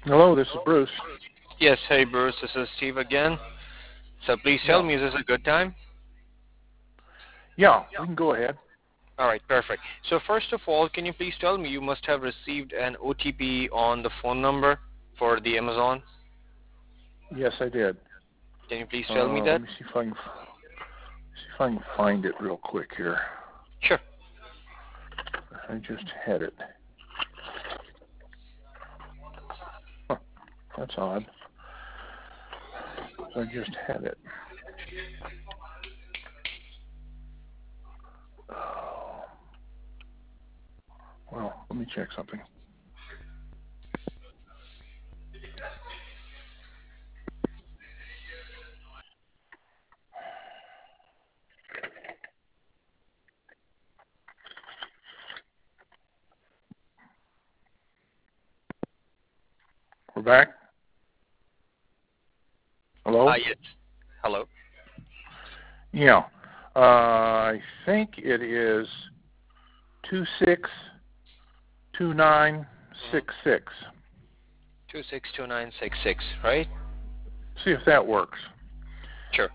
Hello, this is Bruce. Yes, hey Bruce, this is Steve again. So please tell Yeah. me, is this a good time? Yeah, we can go ahead. Alright, perfect. So first of all, can you please tell me, you must have received an OTP on the phone number for the Amazon. Yes, I did. Can you please tell me Let that? me see if I can find it real quick here. Sure. I just had it. Huh, that's odd. I just had it. Oh, well, let me check something. We're back. Hello? Yes. Hello. Yeah. I think it is 262966. 262966, right? See if that works. Sure.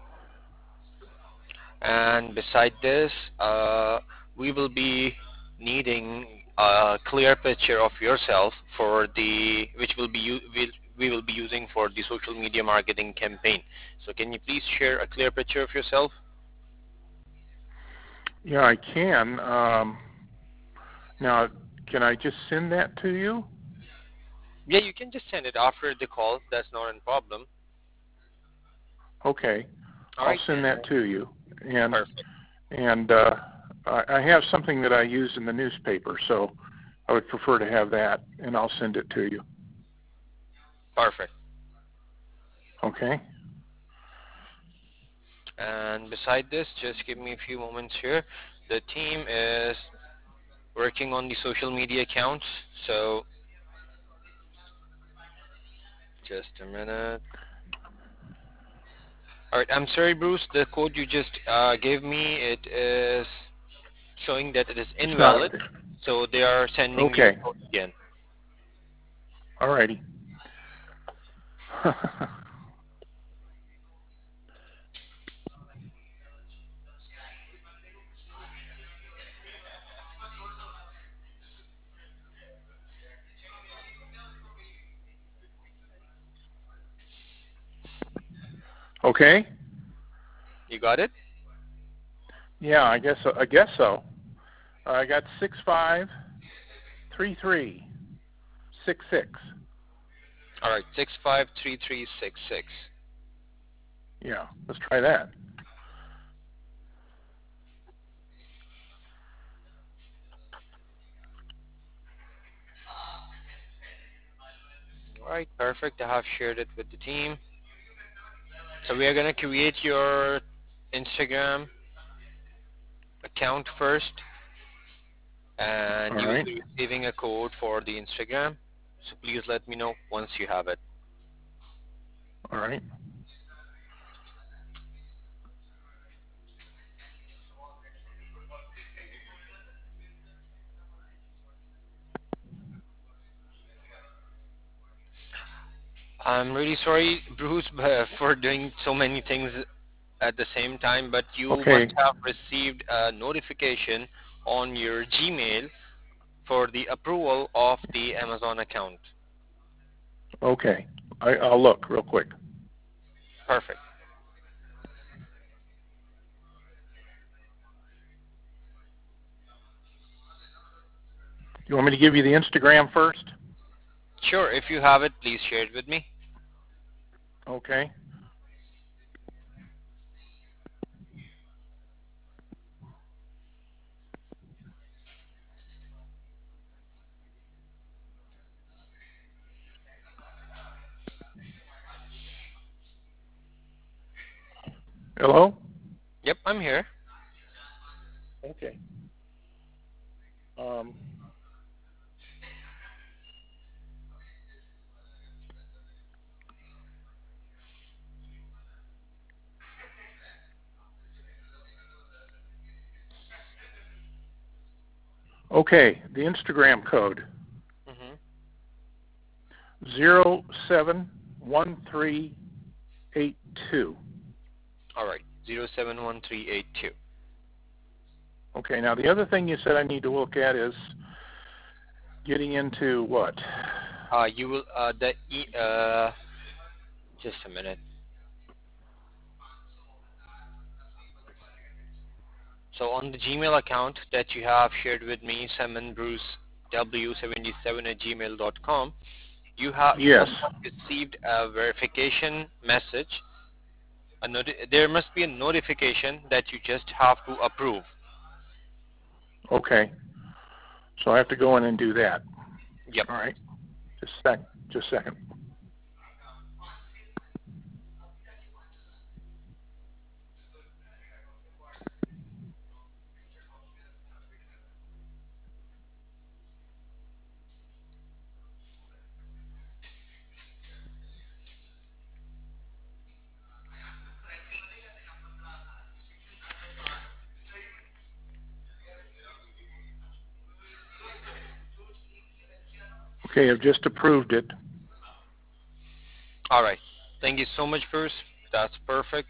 And beside this, we will be needing a clear picture of yourself for the which will be we will be using for the social media marketing campaign. So can you please share a clear picture of yourself? Yeah, I can. Now, can I just send that to you? Yeah, you can just send it after the call. That's not a problem. Okay, All I'll right send then. that to you. And Perfect. and I have something that I use in the newspaper, so I would prefer to have that, and I'll send it to you. Perfect. Okay. And beside this, just give me a few moments here. The team is working on the social media accounts. So just a minute. All right. I'm sorry, Bruce. The code you just gave me, it is showing that it is It's not. invalid. So they are sending you Okay. a code again. All righty. Okay. You got it? Yeah, I guess so. I got 653366. All right. 653366. Yeah, let's try that. All right. Perfect. I have shared it with the team. So we are gonna create your Instagram account first, and All you will right. be receiving a code for the Instagram. So please let me know once you have it. All right. I'm really sorry, Bruce, for doing so many things at the same time, but you must Okay. have received a notification on your Gmail for the approval of the Amazon account. Okay. I'll look real quick. Perfect. You want me to give you the Instagram first? Sure, if you have it, please share it with me. Okay. Hello? Yep, I'm here. Okay. Um, okay, the Instagram code. Hmm. 071382. All right, 071382. Okay, now the other thing you said I need to look at is getting into what? You will just a minute. So on the Gmail account that you have shared with me, simonbrucew77@gmail.com, you Yes. must have received a verification message. There must be a notification that you just have to approve. Okay. So I have to go in and do that. Yep. All right. Just a second. Okay, I've just approved it. All right. Thank you so much, Bruce. That's perfect.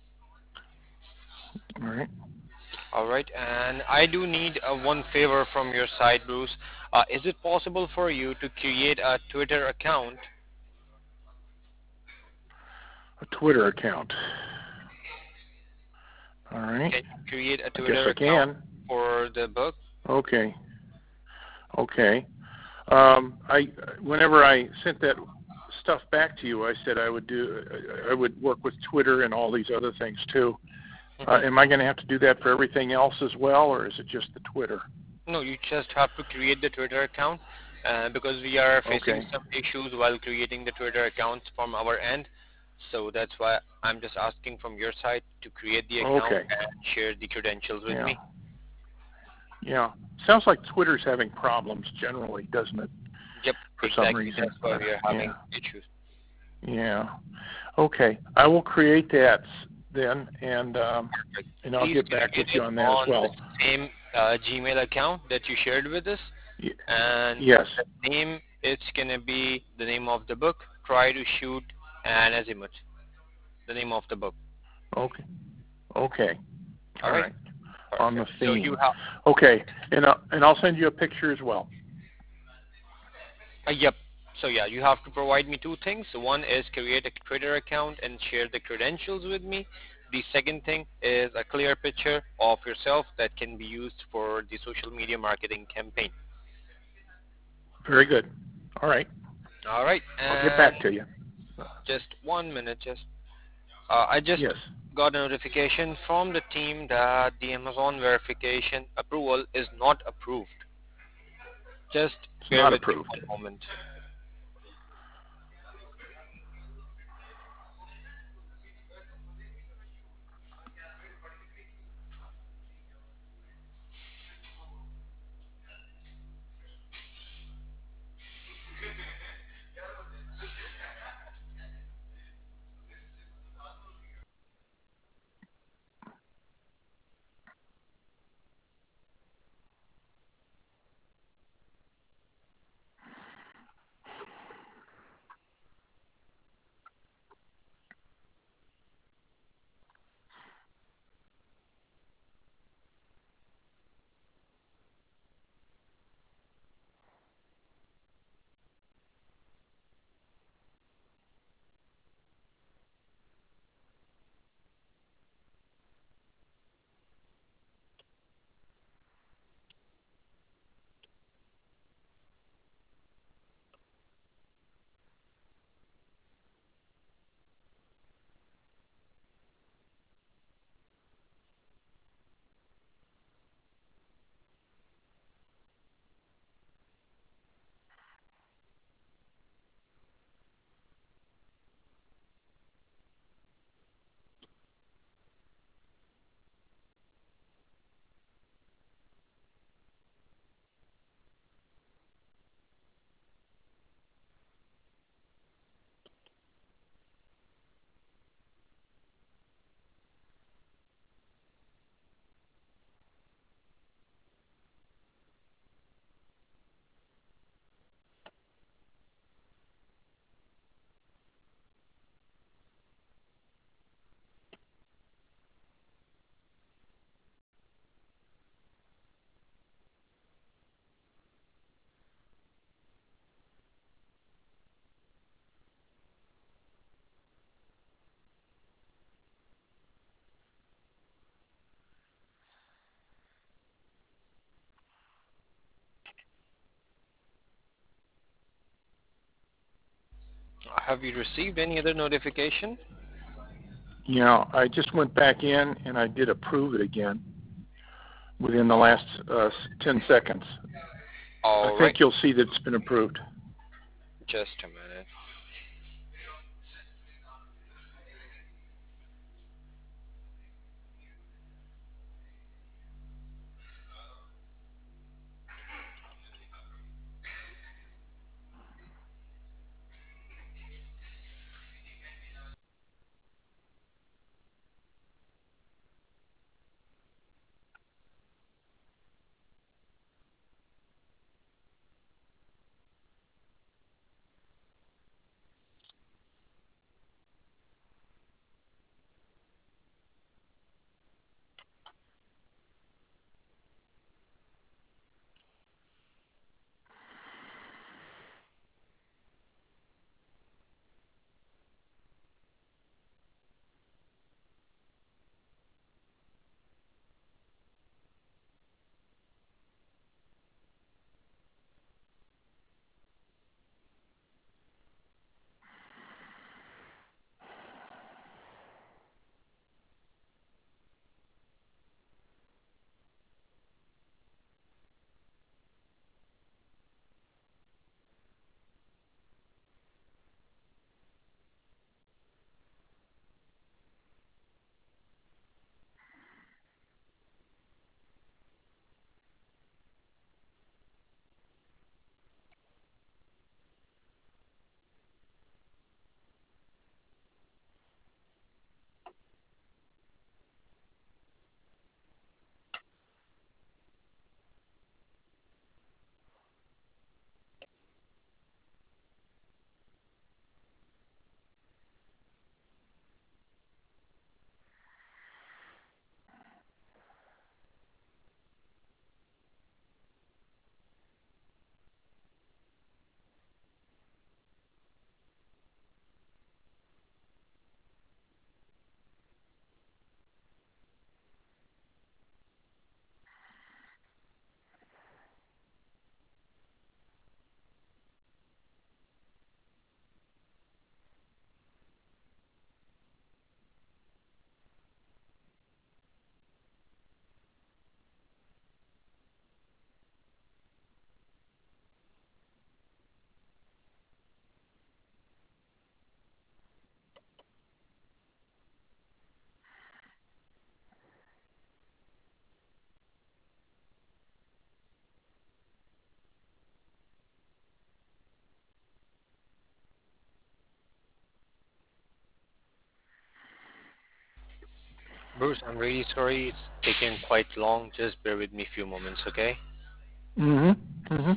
All right. All right. And I do need one favor from your side, Bruce. Is it possible for you to create a Twitter account? A Twitter account. All right. Can you create a I guess Twitter I account can. for the book? Okay. Okay. Whenever I sent that stuff back to you, I said I would work with Twitter and all these other things too. Mhm. Am I going to have to do that for everything else as well, or is it just the Twitter? No, you just have to create the Twitter account because we are facing Okay. some issues while creating the Twitter account from our end. So that's why I'm just asking from your side to create the account Okay. and share the credentials with Yeah. me. Yeah. Sounds like Twitter's having problems generally, doesn't it? Yep, For some exactly. reason. That's why we are having Yeah. issues. Yeah. Okay. I will create that then, and Perfect. I'll Please get back create with you it on that as on the well. same Gmail account that you shared with us, Y- and yes. the name it's gonna be the name of the book, Try to Shoot an Azimuth. The name of the book. Okay. Okay. All All right. right. On the Perfect. So you theme. have. Okay. And I'll send you a picture as well. Yep. So yeah, you have to provide me two things. One is create a Twitter account and share the credentials with me. The second thing is a clear picture of yourself that can be used for the social media marketing campaign. Very good. All right. All right. I'll get And back to you. just 1 minute, I just Yes. got a notification from the team that the Amazon verification approval is not approved. Just It's bear not with me approved. 1 moment. Have you received any other notification? I just went back in and I did approve it again within the last 10 seconds. I All right. think you'll see that it's been approved. Just a minute. Bruce, I'm really sorry. It's taken quite long. Just bear with me a few moments, okay? Mm-hmm. Mm-hmm.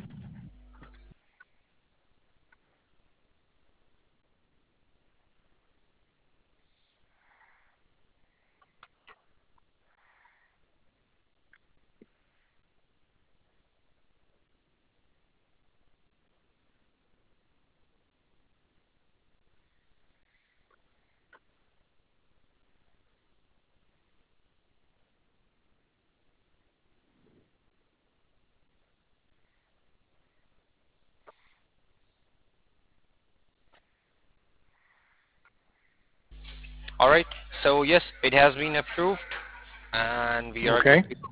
All right. So yes, it has been approved, and we are good Okay. to go.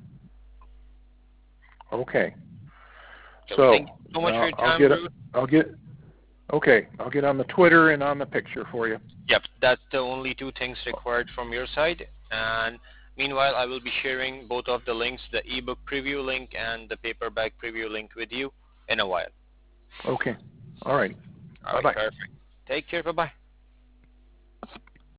Okay. So thank So you so much for your I'll time, get Bruce. I'll get okay. I'll get on the Twitter and on the picture for you. Yep, that's the only two things required from your side. And meanwhile, I will be sharing both of the links, the ebook preview link and the paperback preview link with you in a while. Okay. All right. All Bye right, bye. perfect. Take care. Bye bye.